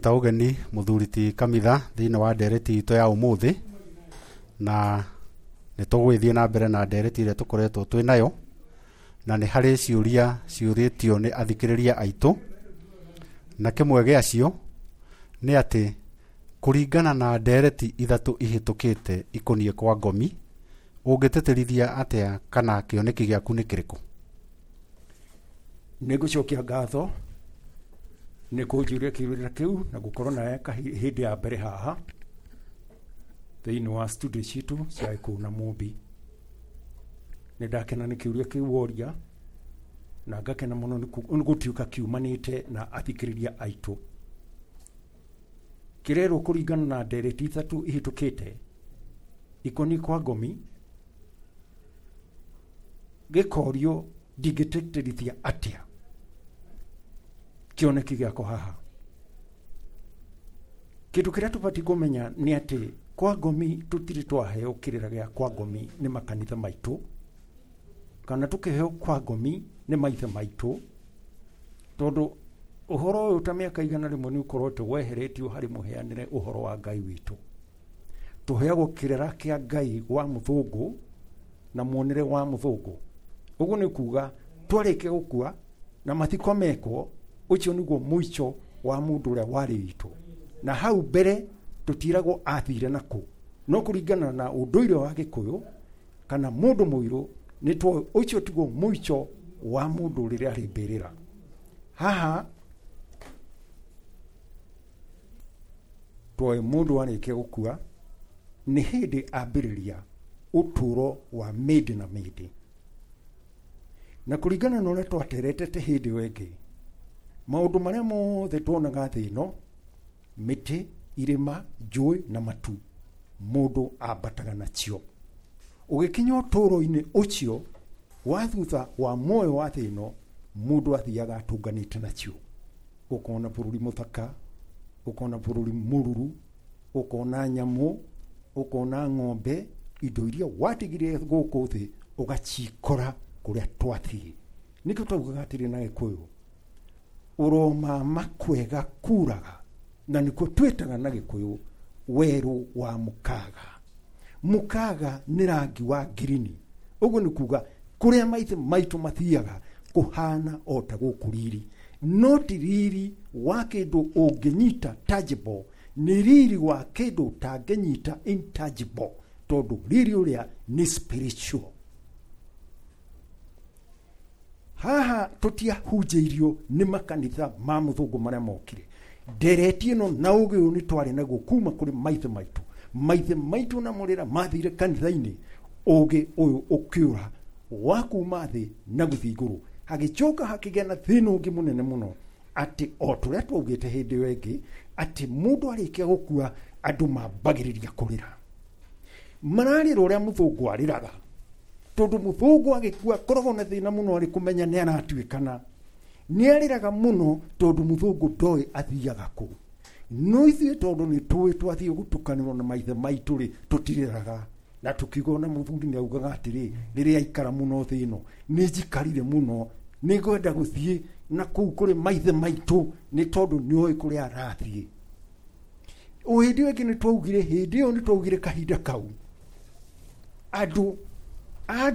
Taugeni muthuriti Kamitha thiini wa ndereti ito ya umuthi na nitugwithie na mbere na ndereti ile tukoretwo twinayo na ni hari ciuria ciuritio ni athikiriria aitu na kimwe giacio ni ati kuringana na ndereti ithatu ihitukite ikonie kwa ngomi ungiteterithia atia kana kioneki giaku ni kiriku? Nigucokia ngatho ni kunjuria kiurira kiu na gukorwo nae hindi ya mbere haha thiini wa studio citu cia Ikuna Mumbi. Ni ndakena ni kiuria kiu woria na ngakena muno ni gutiuka kiumanite na athikiriria aitu. Kirero kuringana na ndereti ithatu ihitukite ikoni kwa ngomi gikorio digiteterithia atia kioneki giako haha. Kindu kiria tubati kumenya ni ati kwa ngomi tutiri twaheo kirira gia kwa ngomi ni makanitha maitu kana tukiheo kwa ngomi ni maithe maitu, tondu uhoro uyu ta miaka igana rimwe ni ukorotwo weheretio hari muheanire uhoro wa Ngai witu. Tuheagwo kirira kia Ngai wa muthungu na muonere wa muthungu. Uguo ni kuga twarike gukua na mathiko mekwo, ucio niguo muico wa mundu uria wari witu, na hau mbere tutiragwo athire naku no kuringana na unduire wa Gikuyu kana mundu muiru ni twa ucio tiguo muico wa mundu uria ari mbirira. Haha twa mundu warike gukua ni hindi ambiriria uturo wa midi na midi, na kuringana na uria twateretete hindi wengi maundu maria mothe tuonaga thi ino, miti, irima, njui na matu, mundu ambataga nacio. Ugikinya uturo-ini ucio wa thutha wa moyo wa thi ino, mundu athiaga atunganite nacio. Ukona bururi muthaka, ukona bururi mururu, ukona nyamu, ukona ng'ombe, indo iria watigire guku thi ugacikora kuria twathii. Nikio twaugaga atiri na Gikuyu, uroma makwega kuraga, na niko twetaga na Gikuyu weru wa mukaga. Mukaga ni rangi wa girini. Uguo ni kuga kuria maithe maitu mathiaga kuhana ota gukuriri, no ti riri wa kindu unginyita tangible, ni riri wa kindu tanginyita intangible, tondu riri uria ni spiritual. Haha tutia hujeirio ni makanitha ma muthungu maria mokire. Ndereti ino na ugi uyu ni twari naguo kuma kuri maithe maitu na murira mathire kanitha-ini, ugi uyu ukiura wa kuma thi na guthii iguru. Hagicoka hakigea na thina ungi munene muno ati o turia twaugite hindi wengi ati mundu arikia gukua andu mambagiriria kurira. Mararira uria muthungu ariraga, tondu muthungu agikua koragwo na thina muno ari kumenya ni aratuikana. Ni ariraga muno tondu muthungu ndoi athiaga ku. No ithuĩ tondu ni tuĩ twathie gutukanirwo na maithe maitu ri tutiriraga, na tukiuga na muthuri ni augaga atiri riria aikara muno thi ino ni njikarire muno, ni ngwenda guthie na kuu kuri maithe maitu ni tondu ni oi kuri arathie. Uhindi wengi ni twaugire hindi iyo ni twaugire kahinda kau andu a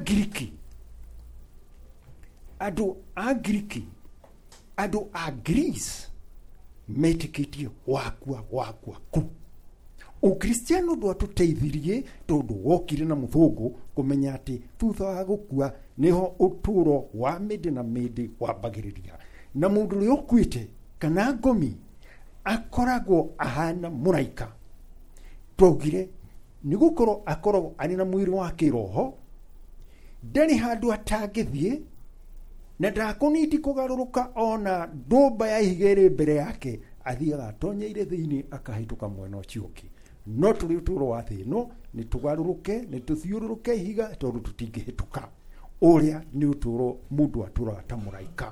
Greece metikitie wakua ku. Ukristiano ndo atuteithirie tondu wokire na muthungu kumenya ati thutha wa gukua niho uturo wa midi na midi wambagiriria, na mundu uri ukuite kana ngomi akoragwo ahana muraika. Twaugire ni gukorwo akoragwo ari na mwiri wa kiroho, ndari handu atangithie na ndakuniti kugaruruka ona ndumba ya igere mbere yake, athiaga atonyeire thiini akahituka mwena ucioki. No turi uturo wa thi no ni tugaruruke, ni tuthiururuke higa tondu tutingihituka. Uria ni uturo mundu aturaga ta muraika.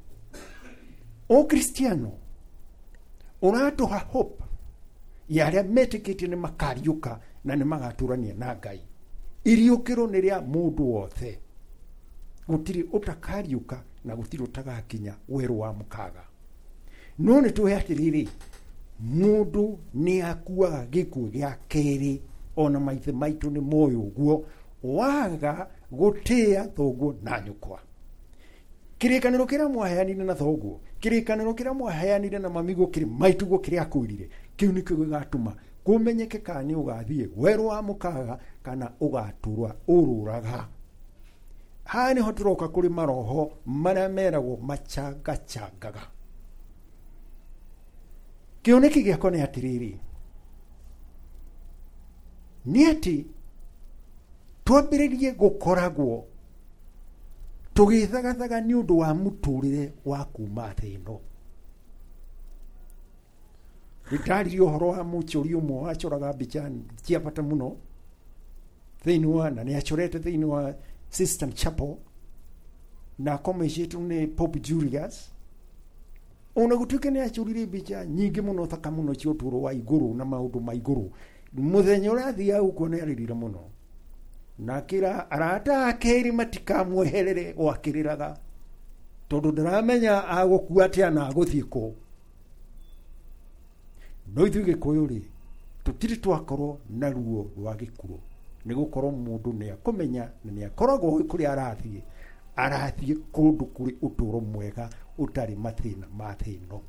O Kristiano uratuha hope ya aria metikite ni makariuka na ni magaturania na Ngai. Iriukiro ni ria mundu wothe, gutiri utakariuka na gutiri utagakinya weru wa mukaga. No ni tuhe atiriri mundu ni akuaga gikuo gĩa kerĩ, ona maithe maitũ nĩ moĩ ũguo, waga gũtĩa thoguo na nyũkwa. Kĩrĩkanĩro kĩrĩa mwaheanire na thoguo, kĩrĩkanĩro kĩrĩa mwaheanire na mamiguo kĩrĩ maituguo kĩrĩa akwĩrire, kĩu nĩkĩo gĩgatũma kũmenyeke kana nĩ ũgathiĩ werũ wa mũkaga kana ũgatũra ũrũraga. Haha nĩho tũroka kũrĩ maroho marĩa meragwo macangachangaga. Kĩoneki gĩakwa nĩ atĩrĩrĩ, nĩ atĩ twambĩrĩrie gũkoragwo tũgĩthagathaga nĩ ũndũ wa mũtũrĩre wa kuma thĩ ĩno. Nĩndaririe ũhoro wa mũcori ũmwe wacoraga mbica cia bata mũno thĩinĩ wa, na nĩacorete thĩinĩ wa Sistine Chapel na akomecĩtwo nĩ Pope Julius. Ona gũtuĩka nĩacorire mbica nyingĩ mũno thaka mũno cia ũtũũro wa igũrũ na maũndũ ma igũrũ, mũthenya ũrĩa athiaga gũkũ nĩarĩrire mũno, na kĩra arata ake erĩ matikamweherere gwakĩrĩraga, tondũ ndaramenya agũkua atĩa na agũthiĩ kũ. No ithuĩ Gĩkũyũ rĩ, tũtirĩ twakorwo na ruo rwa gĩkuũ, nĩ gũkorwo mũndũ nĩakũmenya na nĩakoragwo kũrĩa arathiĩ kũndũ kũrĩ ũtũũro mwega ũtarĩ mathĩna ma thĩ ĩno.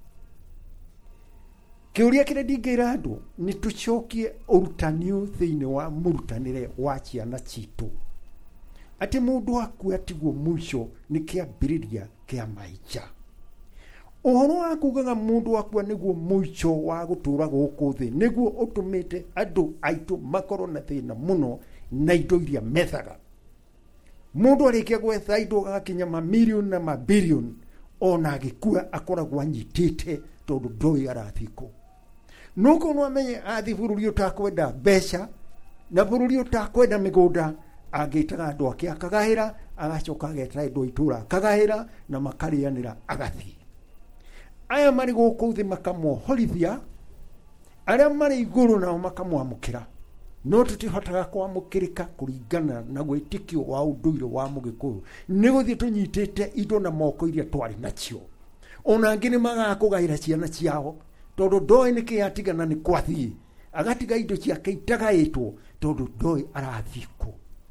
Kĩũria kĩrĩa ndingĩra andũ nĩ tũcokie ũrutani ũyũ thĩinĩ wa mũrutanĩre wa ciana citũ, atĩ mũndũ akua tiguo mũico nĩ kĩambĩrĩria kĩa maica. Ũhoro wa kugaga mũndũ akua nĩguo mũico wa gũtũũra gũkũ thĩ nĩguo ũtũmĩte andũ aitũ makorwo na thĩna mũno na indo iria methaga. Mũndũ arĩkia gwetha indo agakinya mamirioni na mabilioni, ona agĩkua akoragwo anyitĩte tondũ ndoĩ arathiĩ kũ. Nuko no amenye athiĩ bũrũri ũtakwenda mbeca na bũrũri ũtakwenda mĩgũnda, agĩtaga andũ ake akagahĩra, agacoka ageta andũ itũra akagahĩra na makarĩanĩra agathiĩ. Aya marĩ gũkũ thĩ makamohorithia, arĩa marĩ igũrũ nao makamwamũkĩra. No tũtihotaga kwamũkĩrĩka kũringana na gwĩtĩkio wa ũndũire wa Mũgĩkũyũ, nĩ gũthiĩ tũnyitĩte indo na moko iria twarĩ nacio. Ona angĩ nĩmagaga kũgaĩra ciana ciao, tondũ ndoĩ nĩkĩ atigana nĩ kwathiĩ, agatiga indo ciake itagaĩtwo tondũ ndoĩ arathiĩ kũ.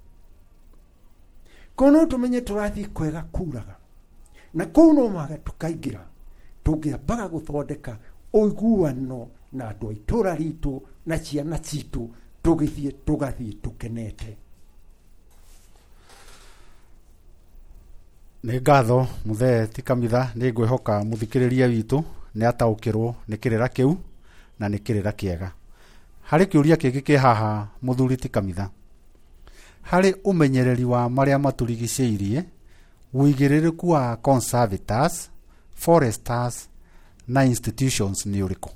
Kono tũmenye tũrathiĩ kwega kuraga, na kũu no maga tũkaingĩra, tũngĩambaga gũthondeka ũiguano na andũ a itũũra ritũ na ciana citũ, tũgathiĩ tũkenete. Nĩ ngatho mũthee ti Kamitha, nĩ ngwĩhoka mũthikĩrĩria witũ nĩ ataũkĩrwo nĩ kĩrĩra kĩu na nĩ kĩrĩra kĩega. Harĩ kĩũria kĩngĩ kĩ haha mũthuri ti Kamitha, harĩ ũmenyereri wa marĩa matũrigicĩirie, ũigĩrĩrĩku wa conservators, foresters na institutions nĩ ũrĩkũ?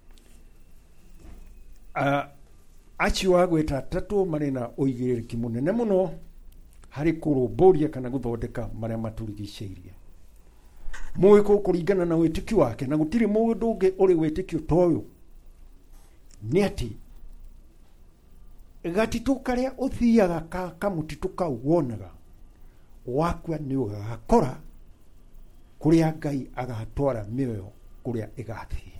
Acio agwĩta atatũ marĩ na ũigĩrĩrĩki mũnene mũno harĩ kũrũmbũria kana gũthondeka marĩa matũrigicĩirie. Mũgĩkũyũ kũringana na wĩtĩkio wake, na gũtirĩ mũndũ ũngĩ ũrĩ wĩtĩkio ta ũyũ, nĩ atĩ gatitũ karĩa ũthiaga kamũtitũ kau wonaga, wakua nĩ ũgagakora kũrĩa Ngai agatwara mĩoyo kũrĩa ĩgathiĩ.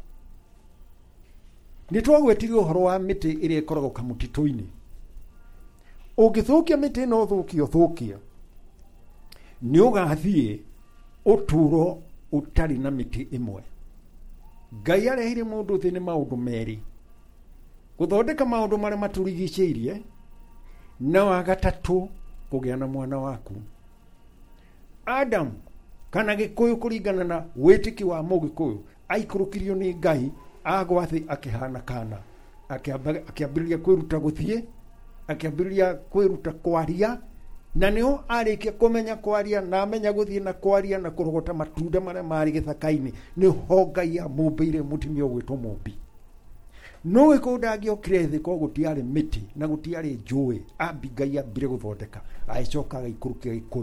Nĩ twagwetirio ũhoro wa mĩtĩ ĩrĩa ĩkoragwo kamũtitũ-inĩ. Ũngĩthũkia mĩtĩ ĩno ũthũkia, nĩ ũgathiĩ ũtũũro ũtarĩ na mĩtĩ ĩmwe. Ngai arehire mũndũ thĩ nĩ maũndũ merĩ: gũthondeka maũndũ marĩa matũrigicĩirie, na wa gatatũ kũgĩa na mwana waku. Adam kana Gĩkũyũ kũringana na wĩtĩki wa Mũgĩkũyũ aikũrũkirio nĩ Ngai, agwa thĩ akĩhana kana, akĩambĩrĩria kwĩruta gũthiĩ, akĩambĩrĩria kwĩruta kwaria, na nĩho arĩkia kũmenya kwaria na amenya gũthiĩ na kwaria na kũrogota matunda marĩa marĩ gĩthaka-inĩ, nĩho Ngai amũmbĩire mũtumia ũgwĩtwo mũmbi. No Gĩkũyũ ndangĩokire thĩ ko gũtiarĩ mĩtĩ na gũtiarĩ njũĩ, ambi Ngai ambire gũthondeka, agĩcoka agĩikũrũkia Gĩkũyũ.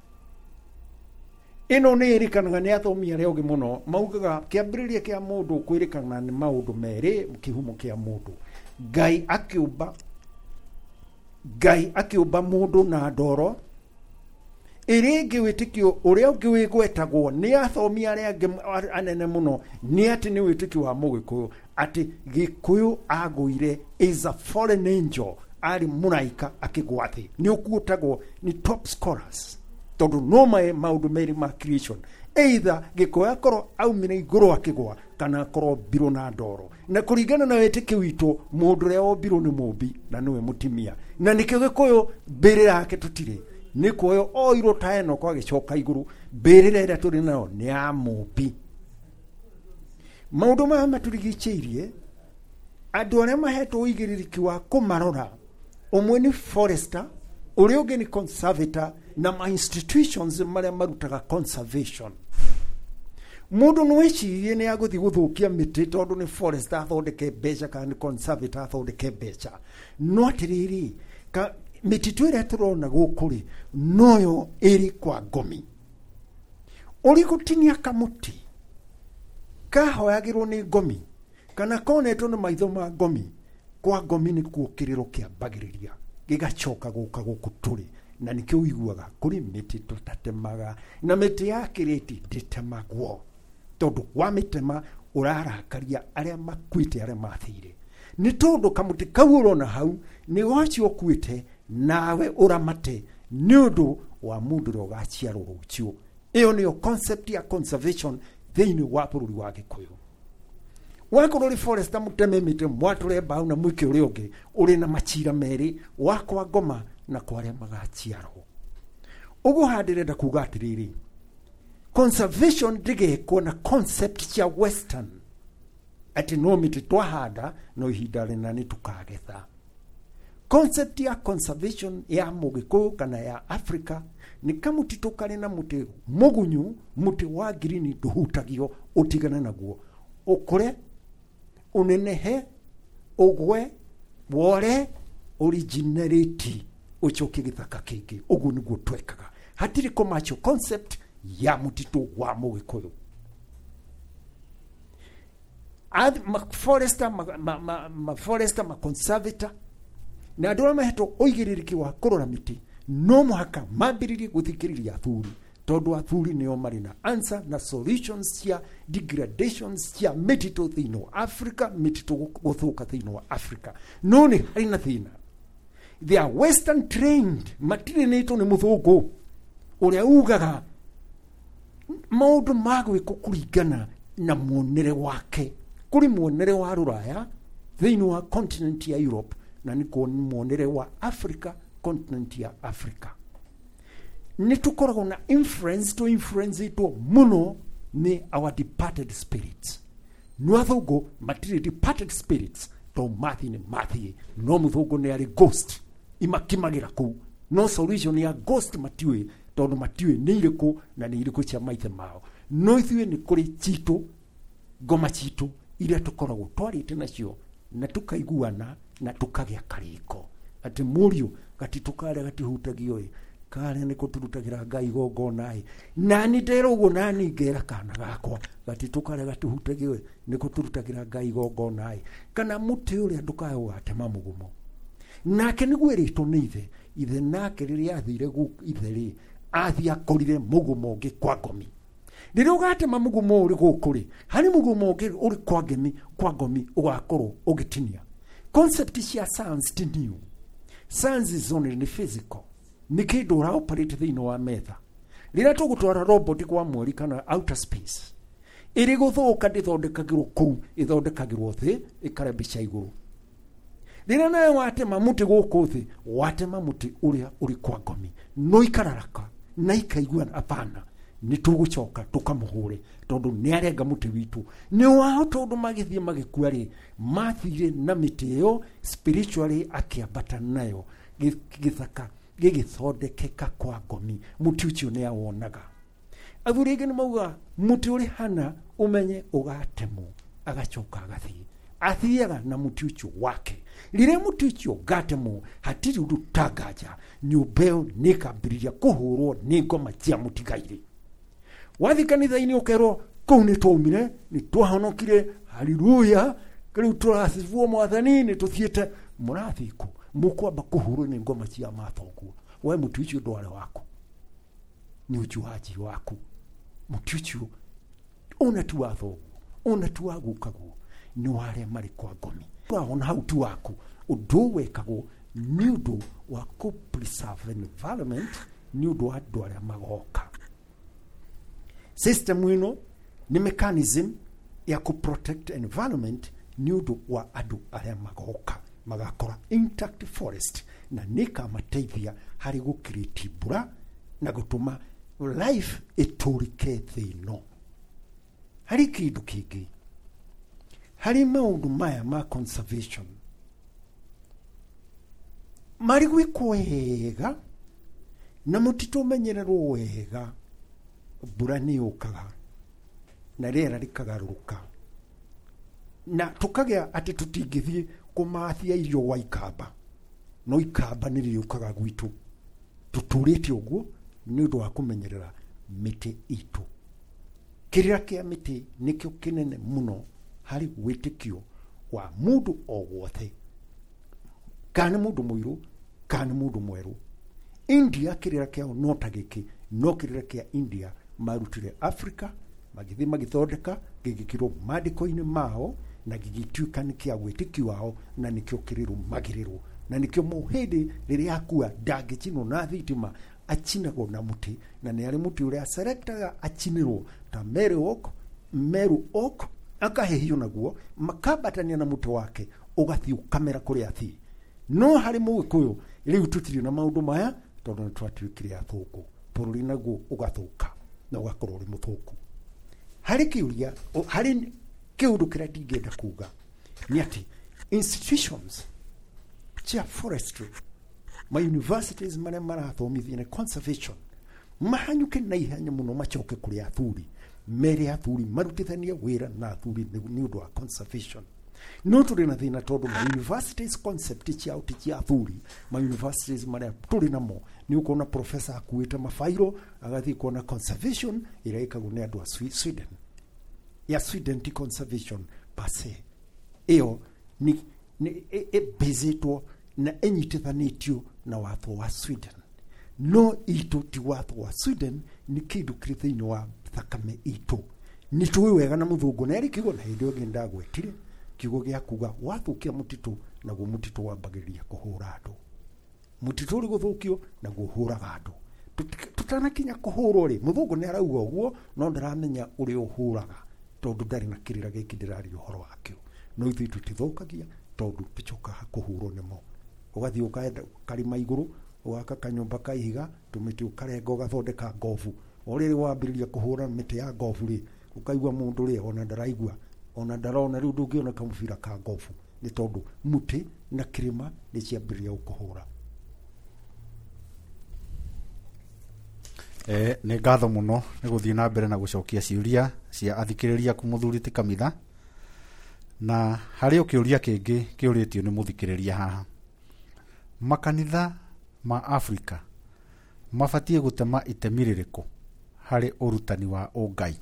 Ĩno nĩ ĩrĩkanaga nĩ athomi arĩa ũngĩ mũno, maugaga kĩambĩrĩria kĩa mũndũ kwĩrĩkana nĩ maũndũ merĩ, kĩhumo kĩa mũndũ. Ngai akĩũmba mũndũ na ndoro, Irĩngĩ wĩtĩkio ũrĩa ũngĩ wĩgwetagwo nĩ athomi arĩa angĩ anene mũno nĩ atĩ nĩ wĩtĩkio wa Mũgĩkũyũ atĩ Gĩkũyũ agũire is a fallen angel, arĩ mũraika akĩgwa thĩ. Nĩ ũkuotagwo ni top scholars tondũ no maũndũ merĩ ma creation, either Gĩkũyũ akorwo aumire igũrũ akĩgwa kana akorwo mbirũ na ndoro. Na kũringana na wĩtĩkio witũ mũndũ ũrĩa wombirwo nĩ mũmbi na nĩwe mũtimia, na nĩkĩo Gĩkũyũ mbĩrĩra yake tũtirĩ nĩ kuoyo oirwo ta Enoko agĩcoka igũrũ. Mbĩrĩra ĩrĩa tũrĩ nayo nĩ ya mũmbi. Maũndũ maya matũrigicĩirie, andũ arĩa mahetwo ũigĩrĩrĩki wa kũmarora, ũmwe nĩ Forester, ũrĩa ũngĩ nĩ conservator, na ma institutions marĩa marutaga conservation. Mũndũ nĩwĩcirie nĩ agũthiĩ gũthũkia mĩtĩ tondũ nĩ Forester athondeke mbeca kana nĩ conservator athondeke mbeca. No atĩrĩrĩ, mĩtitũ ĩrĩa tũrona gũkũ rĩ, noyo ĩrĩ kwa ngomi. Ũrĩ gũtinia kamũtĩ kahoyagĩrwo nĩ ngomi kana konetwo nĩ maitho ma ngomi, kwa ngomi nĩ kuo kĩrĩro kĩambagĩrĩria gĩgacoka gũka gũkũ tũrĩ. Na nĩkĩo ũiguaga kũrĩ mĩtĩ tũtatemaga, na mĩtĩ ya kĩrĩti ndĩtemagwo tondũ wamĩtema ũrarakaria arĩa makuĩte arĩa mathire. Nĩ tondũ kamũtĩ kau ũrona hau nĩ wacio ũkuĩte nawe ũramate nĩ ũndũ wa mũndũ ũrĩa ũgaciarwo rũciũ. Ĩyo nĩyo concept ya conservation thĩinĩ wa bũrũri wa Gĩkũyũ. Wakorwo rĩ Forester mũteme mĩtĩ mwatũre mbaũ na mwĩke ũrĩa ũngĩ, ũrĩ na macira merĩ, wa kwa ngoma na kwa arĩa magaciarwo. Ũguo handĩrenda kuga atĩrĩrĩ, conservation ndĩgekwo na concept cia western atĩ no mĩtĩ twahanda no ihinda rĩna nĩ tũkagetha. Concept ya conservation ya Mũgĩkũyũ kana ya Africa nĩ kamũtĩ tũkarĩ na mũtĩ mũgunyu, mũtĩ wa green ndũhutagio, ũtigane naguo, ũkũre, ũnenehe, ũgwe, wore, originality, ũcoke gĩthaka kĩngĩ. Ũguo nĩguo twekaga. Hatirĩ commercial concept ya mũtitũ wa Mũgĩkũyũ. Forester conservator na andũ arĩa mahetwo ũigĩrĩrĩki wa kũrora mĩtĩ no mũhaka mambĩrĩrie gũthikĩrĩria athuri, tondũ athuri nĩo marĩ na answer na solutions cia degradations cia mĩtitũ thĩinĩ wa Africa, mĩtitũ gũthũka thĩinĩ wa Africa. No nĩ harĩ na thĩna, they are western trained, matirinĩtwo nĩ mũthũngũ ũrĩa ugaga maũndũ ma gwĩkwo kũringana na muonere wake. Kũrĩ muonere wa Rũraya thĩinĩ wa continent ya Europe, na nĩkuo muonere wa Africa, continent ya Africa. Nĩ tũkoragwo na influence itwo mũno nĩ our departed spirits. No athũngũ matirĩ departed spirits, to mathi nĩ mathiĩ, no mũthũngũ nĩ arĩ ghost imakimagĩra kũu. No solution ya ghost matiũĩ, tondũ matiũĩ nĩ irĩkũ na nĩ irĩkũ cia maithe mao. No ithuĩ nĩ kũrĩ citũ, ngoma citũ iria tũkoragwo twarĩte nacio na tũkaiguana na tũkagĩa karĩko atĩ mũriũ gati tũkarĩa gatihutagio karĩa nĩko tũrutagĩra Ngai igongona na nĩ ndera ũguo na nĩ ngera kana gakwa gati tũkarĩa gatihutagio nĩko tũrutagĩra Ngai igongona kana mũtĩ ũrĩa ndũkae ũgatema mũgumo. Nake nĩguo erĩtwo nĩ ithe nake rĩrĩa athire ithe athia akorire mũgumo ũngĩ kwa ngomi. Rĩrĩa ũgatema mũgumo ũrĩ gũkũ rĩ, harĩ mũgumo ũngĩ ũrĩ kwa ngomi ũgakorwo ũgĩtinia. Concept cia science ti new. Science is only physical. Nĩ kĩndũ ũra-operate thĩinĩ wa metha. Rĩrĩa tũgũtwara robot kwa mweri kana outer space, ĩrĩ gũthũka ndĩthondekagĩrwo kũu, ĩthondekagĩrwo thĩ, ĩkarembia igũrũ. Rĩrĩa nawe watema mũtĩ gũkũ thĩ, watema mũtĩ ũrĩa ũrĩ kwa ngomi, no ikararaka na ikaiguana apana, nĩ tũgũcoka tũkamũhũre tondũ nĩ arenga mũtĩ witũ. Nĩ wao tondũ magĩthiĩ magĩkua rĩ, mathire na mĩtĩ ĩyo spiritually akĩambata nayo gĩthaka gĩgĩthondekeka kwa ngomi. Mũtĩ ũcio nĩ awonaga. Athuri aingĩ nĩ mauga mũtĩ ũrĩ hana ũmenye ũgatemwo, agacoka agathiĩ. Athiaga na mũtĩ ũcio wake. Rĩrĩa mũtĩ ũcio gatemwo, hatirĩ ũndũ tangaja, nyũmba ĩyo nĩ ĩkambĩrĩria kũhũrwo nĩ ngoma cia mũtigairĩ. Wathi kanitha-inĩ ũkerwo kũu nĩ twaumire, nĩ twahonokire, haleluya, rĩu tũrathibwo Mwathani, nĩ tũthiĩte. Mũrathiĩ kũ? Mũkwamba kũhũrwo nĩ ngoma cia mathũngũ. We mũtĩ ũcio ndwarĩ waku. nĩ ũjuaji waku. Mũtĩ ũcio ona tu wa thoguo, ona tu wa gukaguo, nĩ wa arĩa marĩ kwa ngomi. Ona hau tu waku, ũndũ wekagwo nĩ ũndũ wa preserve environment, nĩ ũndũ wa andũ arĩa magoka. System ĩno nĩ mechanism ya protect environment nĩ ũndũ wa andũ arĩa magoka, magakora intact forest, na nĩ kamateithia harĩ gũcreate mbura na gũtũma life ĩtũrĩke thĩ ĩno. Harĩ kĩndũ kĩngĩ, harĩ maũndũ maya ma conservation marĩ gwĩkwo wega na mũtitũ ũmenyererwo wega, mbura nĩ yũkaga na rĩera rĩkagarũrũka, na tũkagĩa atĩ tũtingĩthiĩ kũmathia irio gwa ikamba, no ikamba nĩ rĩũkaga gwitũ. Tũtũrĩte ũguo nĩ ũndũ wa kũmenyerera mĩtĩ itũ. Kĩrĩa kĩa mĩtĩ nĩkĩo kĩnene mũno harĩ wĩtĩkio wa mũndũ o wothe, kana mũndũ mũirũ kana mũndũ mwerũ. India kĩrĩa kĩao no ta gĩkĩ, no kĩrĩa kĩa India marutire Africa, magĩthiĩ magĩthondeka, gĩgĩkĩrwo maandĩko-inĩ mao, na gĩgĩtuĩka nĩ kĩa wĩtĩkio wao, na nĩkĩo kĩrĩrũmagĩrĩrwo. Na nĩkĩo mũhĩndĩ rĩrĩa akua ndangĩcinwo na thitima, acinagwo na mũtĩ, na nĩ arĩ mũtĩ ũrĩa selectaga acinĩrwo ta Meru Oak, akahehio naguo, makabatania na mũtĩ wake, ũgathiĩ ũkamera kũrĩa athiĩ. No harĩ Mũgĩkũyũ rĩu tũtirĩ na maũndũ maya, tondũ nĩ twatuĩkire athũku, bũrũri naguo ũgathũka na ũgakorwo ũrĩ mũthũku. Harĩ kĩũria, harĩ kĩũndũ kĩrĩa ndingĩenda kuga nĩ atĩ institutions cia forestry, ma universities marĩa marathomithia na conservation, mahanyũke na ihenya mũno, macoke kũrĩ athuri, mere athuri marutithanie wĩra na athuri nĩ ũndũ wa conservation. No tũrĩ na thĩna tondũ ma universities concept ciao ti cia athuri. Ma universities marĩa tũrĩ namo nĩ ũkona professor akuĩte mabairo agathiĩ kuona conservation ĩrĩa ĩkagwo nĩ andũ a Sweden. Ya Sweden ti conservation pase. Ĩyo nĩ ĩbĩzĩtwo na ĩnyitithanĩtio na watho wa Sweden. No itũ ti watho wa Sweden, nĩ kĩndũ kĩrĩ thĩinĩ wa thakame itũ. Nĩ tũĩ wega na mũthũngũ na kiugo na hĩndĩ ĩngĩ ndagwetire kiugo gĩa kuga wathũkia mũtitũ, naguo mũtitũ wambagĩrĩria kũhũra andũ. Mũtitũ ũrĩ gũthũkio naguo ũhũraga andũ. Tũtanakinya kũhũrwo rĩ, mũthũngũ nĩ arauga ũguo, no ndaramenya ũrĩa ũhũraga, tondũ ndarĩ na kĩrĩra gĩkĩ ndĩraria ũhoro wakĩo. No ithuĩ tũtithũkagia tondũ tũcokaga kũhũrwo nĩmo. Ũgathiĩ ũkaenda karima igũrũ, ũgaka kanyũmba ka ihiga, tũmĩtĩ ũkarenga ũgathondeka ngobu. O rĩrĩ wambĩrĩria kũhũra mĩtĩ ya ngobu rĩ, ũkaigua mũndũ rĩ, ona ndaraigua, ona ndarona rĩu ndũngĩona kamũbira ka ngobu, nĩ tondũ mũtĩ na kĩrĩma nĩ ciambĩrĩria gũkũhũra. Nĩ ngatho mũno nĩ gũthiĩ na mbere na gũcokia ciũria cia athikĩrĩria ku Mũthuri ti Kamitha. Na harĩ kĩũria kĩngĩ kĩũrĩtio nĩ mũthikĩrĩria haha, makanitha ma Afrika mabatiĩ gũtema itemi rĩrĩkũ harĩ ũrutani wa ũngai?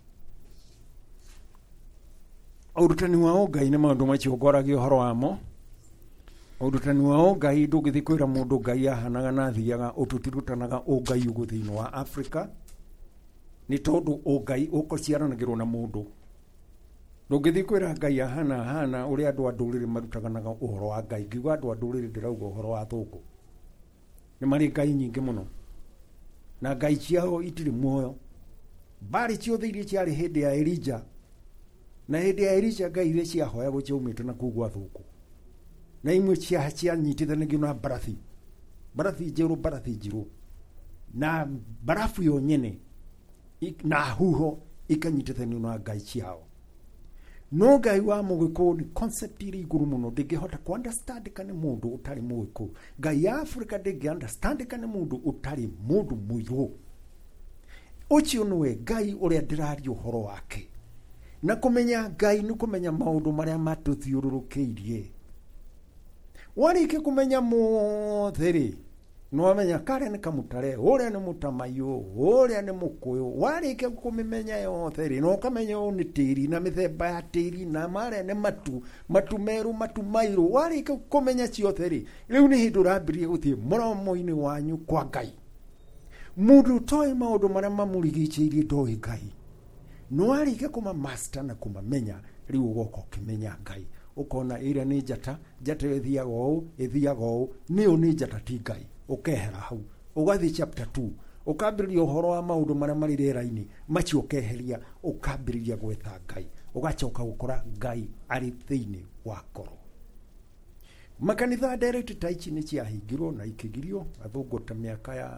Ũrutani wa ũngai nĩ maũndũ macio ngoragio ũhoro wamo. Ũrutani wa ũngai ndũngĩthiĩ kwĩra mũndũ Ngai ahanaga na thiaga, ũtũtirutanaga ũngai ũguo thĩinĩ wa Afrika, nĩ tondũ ũngai ũkũciaranagĩrwo na mũndũ. Ndũngĩthiĩ kwĩra Ngai ahana ũrĩa andũ a ndũrĩrĩ marutaganaga ũhoro wa Ngai. Ngiuga andũ a ndũrĩrĩ ndĩrauga ũhoro wa thũngũ. Nĩ marĩ Ngai nyingĩ mũno, na Ngai ciao itirĩ muoyo. Mbari ciothe iria ciarĩ hĩndĩ ya Elija, na hĩndĩ ya Elija Ngai iria ciahoyagwo ciaumĩte na kugwa thũngũ, na imwe cianyitithanagio na mbarathi njirũ, na mbarabu yo nyene na huho ikanyitithanio na Ngai ciao. No Ngai wa Mũgĩkũyũ nĩ concept ĩrĩ igũrũ mũno, ndĩngĩhota ku understand kana mũndũ ũtarĩ Mũgĩkũyũ. Ngai ya Afrika ndĩngĩ understand kana mũndũ ũtarĩ mũndũ mũirũ. Ũcio nĩwe Ngai ũrĩa ndĩraria ũhoro wake. Na kũmenya Ngai nĩ kũmenya maũndũ marĩa matũthiũrũrũkĩirie. Warĩkia kũmenya mothe rĩ, no wamenya karĩa nĩ kamũtare, ũrĩa nĩ mũtamaiyũ, ũrĩa nĩ mũkũyũ. Warĩkia kũmĩmenya yothe rĩ, no ũkamenya ũũ nĩ tĩri na mĩthemba ya tĩri, na marĩa nĩ matu meru, matu mairũ. Warĩkia kũmenya ciothe rĩ, rĩu nĩ hĩndĩ ũrambĩrĩria gũthiĩ mũromo-inĩ wanyu kwa Ngai. mundu toy maundu maria mamurigiicĩirie ndoĩ Ngai no arĩkia kuma master na kumamenya riu ugoka ukimenya Ngai ukona ĩrĩa nĩ njata ithiaga ũũ nĩyo nĩ njata ti Ngai ukehera hau ugathi chapter 2 ukambĩrĩria ũhoro wa maundu maria marĩ rĩera-inĩ macio ukeheria ukambĩrĩria gwetha Ngai ugacoka gukora Ngai arĩ thĩinĩ wa ngoro. Makanitha direct ta ici nĩ ciahingirwo na ikĩgirio athũngũ ta mĩaka ya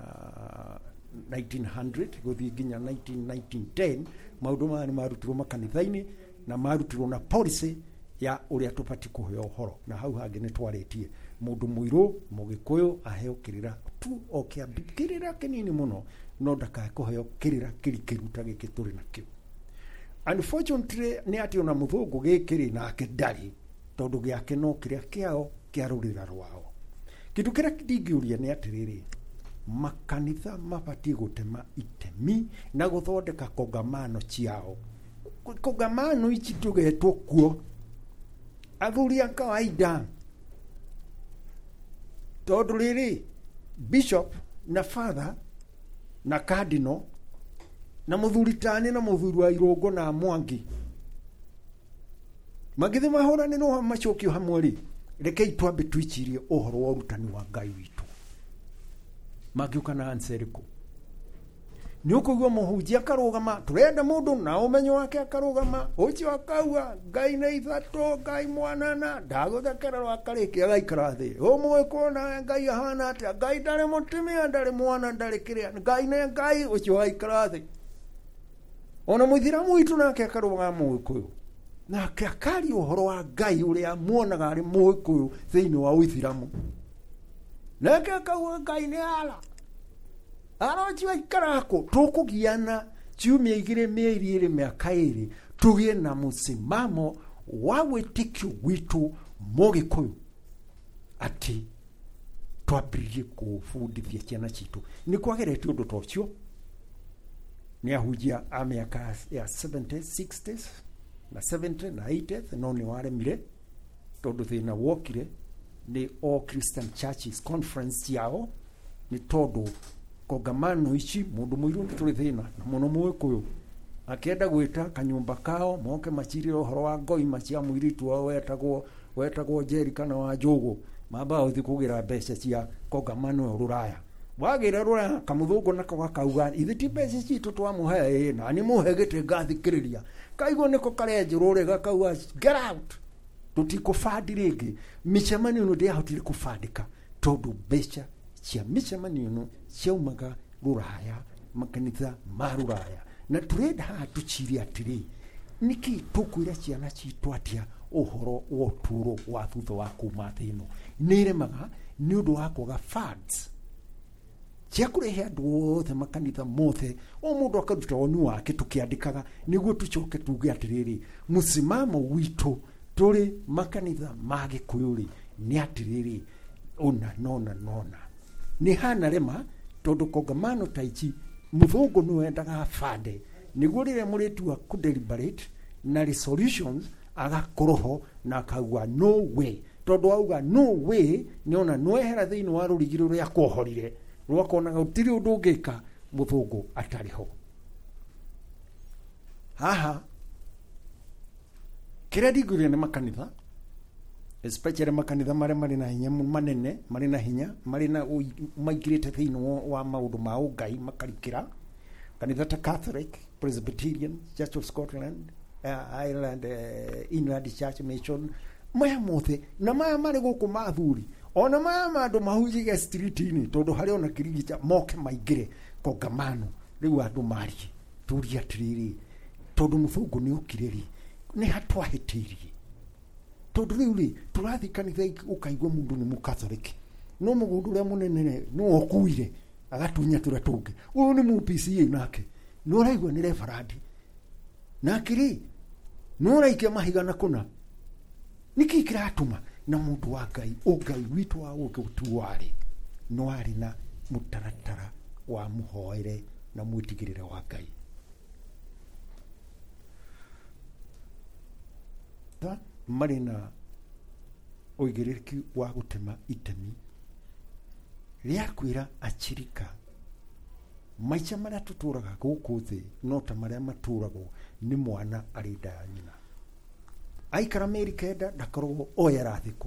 1900 gũthiĩ nginya 1910 maundu maya nĩ marutirwo makanitha-inĩ na marutirwo na policy ya ũrĩa tũbati kũheo ũhoro na hau hangĩ nĩ twarĩtie mũndũ mũirũ mũgĩkũyũ aheo kĩrĩra tu o kĩrĩra kĩnini mũno no ndakae kũheo kĩrĩra kĩrikĩru ta gĩkĩ tũrĩ nakĩo. Unfortunately nĩ atĩ ona mũthũngũ gĩkĩrĩ nake ndarĩ tondũ gĩake no kĩrĩa kĩao kĩa rũrĩra rwao. Kĩndũ kĩrĩa ndingĩũria nĩ atĩrĩrĩ, makanitha mabatiĩ gũtema itemi na gũthondeka kongamano ciao. Kongamano ici tũgetwo kuo athuri a kawaida tondũ rĩrĩ bishop na father na cardinal na mũthuri tani na mũthuri wa Irũngũ na Mwangi magĩthiĩ mahũranĩrwo macokio hamwe rĩ, rekei twambe twĩcirie ũhoro wa ũrutani wa Ngai witũ. Magĩũka na answeriko nĩ ũkũigua mũhunjia akarũgama tũrenda mũndũ na ũmenyo wake akarũgama ũcio akauga Ngai nĩ ithatũ Ngai mwana na ndagũthekera rwakarĩkia agaikara thĩ ũmwe kuona Ngai ahana atĩa Ngai ndarĩ mũtumia ndarĩ mwana ndarĩ kĩrĩa Ngai nĩ Ngai ũcio agaikara thĩ. Ona mũithĩramu witũ nake akarũgama Mũgĩkũyũ nake akaria ũhoro wa Ngai ũrĩa muonaga arĩ Mũgĩkũyũ thĩinĩ wa Ũithĩramu nake akauga Ngai nĩ ala aroji waikarako tũkũgiana ciumia 2 mĩeri 2 mĩaka 2 tũgĩe na mũsimamo wa wĩtĩkio witũ Mũgĩkũyũ atĩ twambĩrĩrie kũbundithia ciana citũ. Nĩ kwageretie ũndũ ta ũcio nĩ ahunjia a mĩaka ya 70s 60s na 70 na 80 no nĩ waremire tondũ thĩna wokire nĩ All Christian Churches Conference yao nĩ tondũ kongamano ici mũndũ mũirũ nĩ tũrĩ thĩna na mũno Mũgĩkũyũ akĩenda gwĩta kanyũmba kao moke macirire ũhoro wa ngoima cia mũirĩtu wao wetagwo Njeri kana wa Njũgũ mamba ũthi kũgĩra mbeca cia kongamano ya Rũraya. Wagĩra Rũraya kamũthũngũ nako gakauga ithe ti mbeca citũ twamũhe na nĩ mũhe gĩtĩ ngathikĩrĩria kaigua nĩko karenjũrũ rĩ gakauga get out tũtikũbandi rĩngĩ. Mĩcemanio ĩno ndĩahotire kũbandĩka tondũ mbeca cia mĩcemanio ĩno ciaumaga Rũraya makanitha ma Rũraya na tũrenda haha tũcirie atĩrĩ nĩkĩ tũkwĩra ciana citũ atĩa ũhoro wa ũtũũro wa thutha wa kuuma thĩ ĩno nĩ remaga nĩ ũndũ wa kwaga funds cia kũrehe andũ othe makanitha mothe o mũndũ akaruta woni wake tũkĩandĩkaga nĩguo tũcoke tuge atĩrĩrĩ mũsimamo witũ tũrĩ makanitha ma Gĩkũyũ rĩ nĩ atĩrĩrĩ nona nĩ hana rema tondũ kongamano ta ici mũthũngũ nĩ wendaga bande nĩguo rĩrĩa mũrĩtua kũdeliberate na resolutions agakorwo na akauga no way tondũ auga no way nĩ ona nwehera thĩinĩ wa rũrigi rũrĩa kwohorire rwakonaga gũtirĩ ũndũ ũngĩka mũthũngũ atarĩ ho. Haha kĩrĩa ndingĩũria nĩ makanitha especially makanitha marĩa marĩ na hinya manene marĩ na hinya marĩ na maingĩrĩte thĩinĩ wa maũndũ ma ũngai makarikĩra kanitha ta Catholic, Presbyterian, Church of Scotland, Ireland, Inland Church Mission maya mothe na maya marĩ gũkũ mathuri ona maya mandũ mahunjagia street-inĩ tondũ harĩ ona kĩrigita moke maingĩre kongamano rĩu andũ marie turia atĩrĩrĩ tondũ mũthũngũ nĩ ũkire rĩ nĩ hatwahĩtĩirie tondũ rĩu rĩ tũrathiĩ kanitha ũkaigua mũndũ nĩ Mũkatholiki no mũgũndũ ũrĩa mũnene no okuire agatunya tũrĩa tũngĩ ũyũ nĩ mũPCA nake no ũraigua nĩ reverend nake rĩ no ũraikia mahiga na kũna nĩkĩ kĩratũma na mũndũ wa Ngai ũngai witũ wa gũtuarĩ no arĩ na mũtaratara wa mũhoere na mwĩtigĩrĩre wa Ngai. Marĩ na ũigĩrĩrĩki wa gũtema itemi rĩa kwĩra achirika maica maria tuturaga guku thi no ta maria maturagwo ni mwana ari nda ya nyina. Aikara mĩeri kenda ndakoragwo oya rathiko.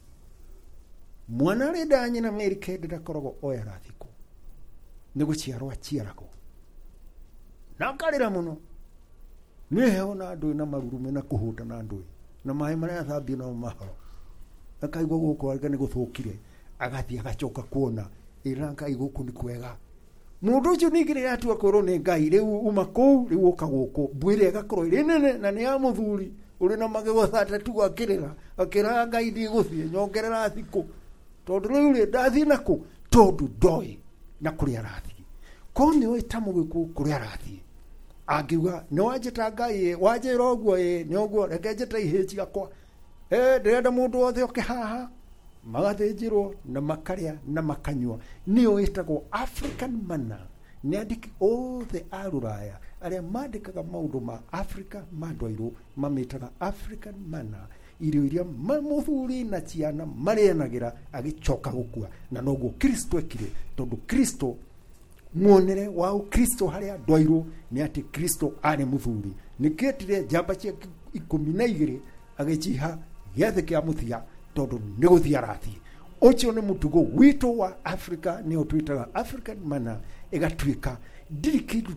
Mwana ari nda ya nyina mĩeri kenda ndakoragwo oya rathiko. Nĩ gũciarwo aciaragwo. Na akarĩra mũno. Nĩ heo na andũ na marurume na kũhũta na andũ na maĩ maria athambio na mahoro. Akaigua gũkũ arga nĩ gũthũkire. Agathie agacoka kuona ira Ngai gũkũ nĩ kwega. Mũndũ ũcio ningĩ rĩrĩa atua kwĩrwo nĩ Ngai rĩu uma kũu rĩu ũka gũkũ mbwĩre agakorwo ĩrĩ nene na nĩ ya mũthuri ũrĩ na magego atatu akĩra Ngai ndigũthiĩ nyongerera thikũ tondũ rĩu rĩ ndathiĩ nakũ tondũ ndoĩ na kũrĩa arathiĩ. Ko nĩ oĩ ta mũgĩkũ kũrĩa arathiĩ. Angiuga nĩ wanjĩta Ngai wanjĩra ũguo nĩ ũguo reke njĩte ihĩ ciakwa ndĩrenda mũndũ wothe oke haha magathĩnjĩrwo na makarĩa na makanyua. Nĩyo ĩtagwo African manna. Nĩ andĩki othe a Rũraya arĩa mandĩkaga maũndũ ma Africa mandũ airũ mamĩtaga African manna. Irio iria mũthuri na ciana marĩanagĩra agĩcoka gũkua. Na noguo Kristo ekire tondũ Kristo muonere wa Ukristo harĩa andũ airũ nĩ atĩ Kristo arĩ mũthuri. Nĩkĩetire njamba cia 12 agĩciha gĩathĩ kĩa mũthia tondũ nĩ gũthiĩ arathiĩ. Ũcio nĩ mũtugo witũ wa Africa nĩyo twĩtaga African manna. Ĩgatuĩka ndirĩ kĩndũ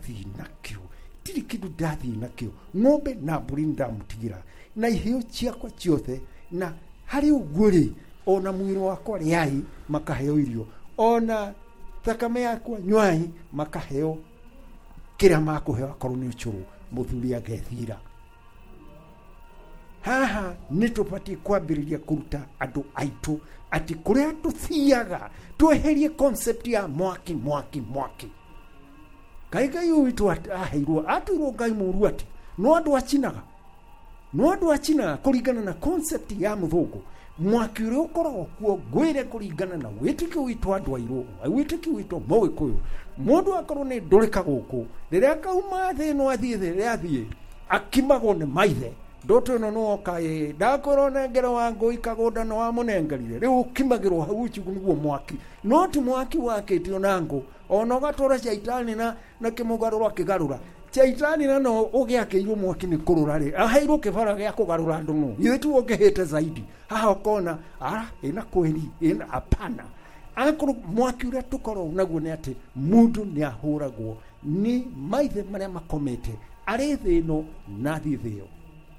ndathiĩ nakĩo ng'ombe na mbũri ndamũtigira na iheo ciakwa ciothe na harĩ ũguo rĩ ona mwĩrĩ wakwa rĩai makaheo irio ona thakame yakwa nywai makaheo kĩrĩa makũheo akorwo nĩ ũcũrũ mũthuri agethira. Haha nĩtũbatiĩ kwambĩrĩria kũruta andũ aitũ atĩ kũrĩa tũthiaga tweherie concept ya mwaki. Ngai witũ aheirwo Ngai mũru atĩ no andũ acinaga kũringana na concept ya mũthũngũ. Mwaki ũrĩa ũkoragwo kuo ngwĩre kũringana na wĩtĩkio witũ andũ airũ wĩtĩkio witũ Mũgĩkũyũ mũndũ akorwo nĩ ndũrĩka gũkũ rĩrĩa akauma thĩ no athiĩ thĩ rĩrĩa athiĩ akimagwo nĩ maithe. Ndoto ĩno no okaĩ ndakorwo nengero wa ngũi kagũnda no wamũnengerire rĩu ũkimagĩrwo hau ucigu nĩguo mwaki no ti mwaki wakĩtio na ngũ ona ũgatũra caitani na kĩmũgarũra kĩgarũra caitani na no ũgĩakĩirwo mwaki nĩ kũrũra rĩ aheirwo kĩbara gĩa kũgarũra andũ no ithuĩ tu ũngĩhĩte zaidi haha ũkona ĩna kweli ĩna apana akorwo mwaki ũrĩa tũkorwo naguo nĩ atĩ mũndũ nĩ ahũragwo nĩ maithe marĩa makomete arĩ thĩ ĩno na thiĩ thĩ ĩyo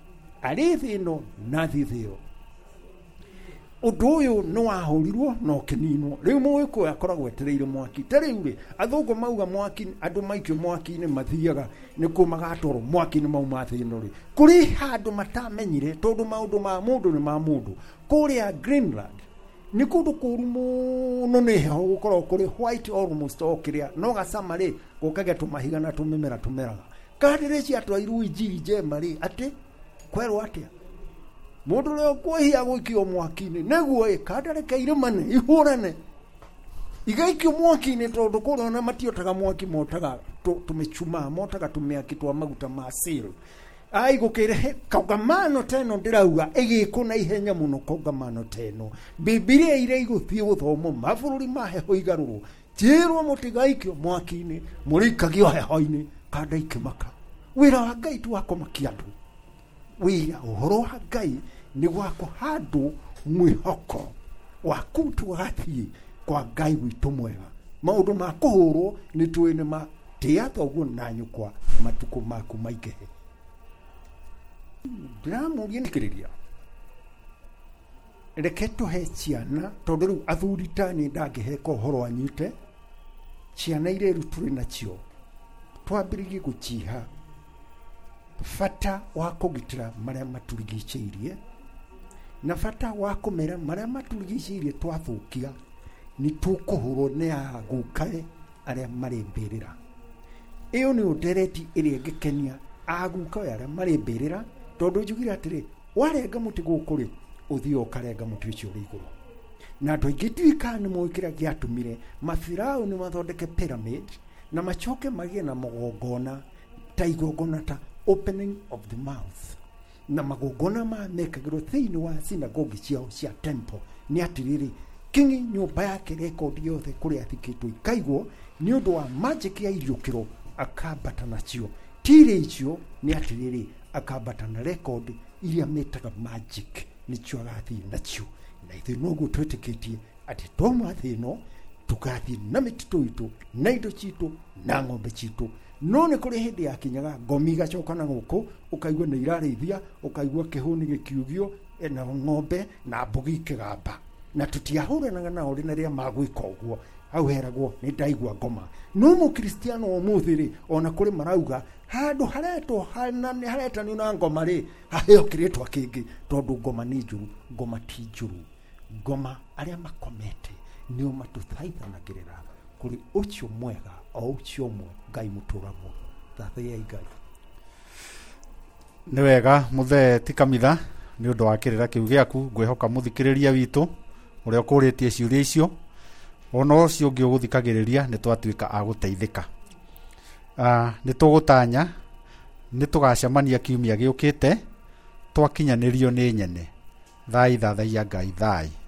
ũndũ ũyũ nĩ wahũrirwo no kĩninwo rĩu Mũgĩkũyũ akoragwo etereire mwaki ta rĩu rĩ athũngũ mauga mwaki andũ maikio mwaki-inĩ mathiaga nĩ kũ magatwarwo mwaki-inĩ mauma thĩ ĩno rĩ kũrĩ handũ matamenyire tondũ maũndũ ma mũndũ nĩ ma mũndũ. Kũrĩa Greenland nĩ kũndũ kũru mũno nĩ heho gũkorwo kũrĩ white almost okĩrĩa no gacama rĩ gũkagĩa tũmahiga na tũmĩmera tũmeraga kandĩrĩ cia twairũ injiri njema rĩ atĩ kwerwo atĩa mũndũ rĩo kwĩhia gũikio mwaki-inĩ nĩguo kandareke irĩmane ihũrane igaikio mwaki-inĩ tondũ kũrĩa ona matiotaga mwaki motaga tũmĩcumaa motaga tũmĩaki twa maguta ma seal. Gũkĩrehe kongamano teno ndĩrauga ĩgĩkwo na ihenya mũno kongamano teno Bibilia iria igũthiĩ gũthomwo mabũrũri ma heho igarũrwo njĩrwo mũtigaikio mwaki-inĩ mũrĩikagio heho-inĩ kanda ikĩmaka. Wĩra wa Ngai tu wakomakia andũ wĩra ũhoro wa Ngai nĩ gwakwo handũ mwĩhoko waku tũgathiĩ kwa Ngai witũ mwega. Maũndũ ma kũhũrwo nĩ tũĩ nĩ ma tĩa thoguo na nyũkwa matukũ maku maingĩhe. Ndĩramũria nĩkĩrĩria reke tũhe ciana tondũ rĩu athuri tani ndangĩheka ũhoro anyite ciana iria rĩu tũrĩ nacio twambĩrĩrie gũciha bata wa kũgitĩra marĩa matũrigicĩirie na bata wa kũmera marĩa matũrigicĩirie twathũkia nĩ tũkũhũrwo nĩ agũkae arĩa marĩ mbĩrĩra. Ĩyo nĩ ũndereti ĩrĩa ĩngĩkenia agũkae arĩa marĩ mbĩrĩra tondũ njugire atĩrĩ warenga mũtĩ gũkũ rĩ ũthiĩ ũkarenga mũtĩ ũcio ũrĩ igũrũ. Na andũ aingĩ tuĩka nĩ moĩ kĩrĩa gĩatũmire Mafiraũ nĩ mathondeke pyramid na macoke magĩe na magongona ta igongona ta opening of the mouth na magongona mekagĩrwo thĩinĩ wa sinagogi ciao cia temple nĩ atĩrĩrĩ kingi nyumba yake rekodi yothe kuria athikitwo ikaigwo ni undu wa magic ya iriukiro akambata nacio tire icio ni atiriri akambata na record iria metaga magic nicio agathi nacio na ithuĩ noguo twĩtĩkĩtie atĩ twauma thĩ ĩno tugathiĩ na mĩtitũ itũ na indo citũ na ng'ombe citũ no nĩ kũrĩ hĩndĩ yakinyaga ngomi igacoka na gũkũ ũkaigua nĩ irarĩithia ũkaigua kĩhũni gĩkiugio na ng'ombe na mbũgi ikĩgamba na tũtiahũranaga nao rĩna rĩrĩa magwĩka ũguo hau heragwo nĩ ndaigua ngoma no mũkristiano ũmũthĩ rĩ ona kũrĩ marauga handũ haretanio na ngoma rĩ haheo kĩrĩtwa kĩngĩ tondũ ngoma nĩ njũru ngoma ti njũru ngoma arĩa makomete nĩo matũthaithanagĩrĩra kũrĩ ũcio mwega o ũcio ũmwe Ngai mũtũragwo thathai Ngai nĩ wega mũthee ti Kamitha nĩ ũndũ wa kĩrĩra kĩu gĩaku ngwĩhoka mũthikĩrĩria witũ ũrĩa ũkũrĩtie ciũria icio ona ũcio ũngĩ ũgũthikagĩrĩria nĩ twatuĩka a gũteithĩka nĩ tũgũtanya nĩ tũgacemania kiumia gĩũkĩte twakinyanĩrio nĩ nyene thai thathaia Ngai thai